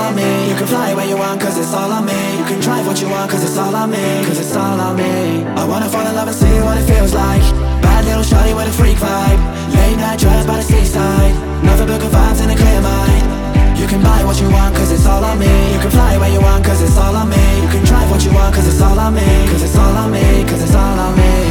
on me. You can fly where you want, cause it's all on me. You can drive what you want, cause it's all on me. Cause it's all on me. I wanna fall in love and see what it feels like. Bad little shawty with a freak vibe. Late night drive by the seaside. Nothing but good vibes in a clear mind. You can buy what you want, cause it's all on me. You can fly where you want, cause it's all on me. You can drive what you want, cause it's all on me. Cause it's all on me, cause it's all on me.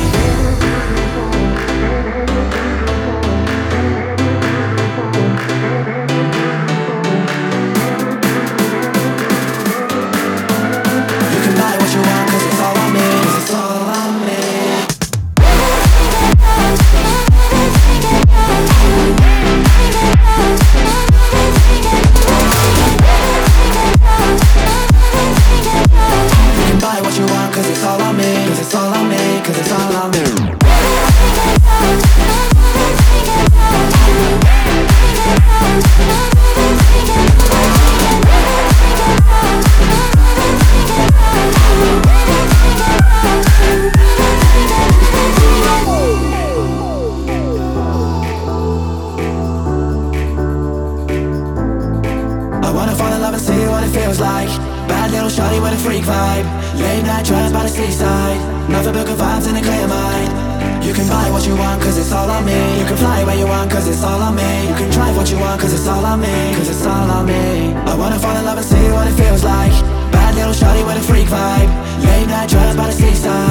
Fall in love and see what it feels like. Bad little shawty with a freak vibe. Late night drive by the seaside.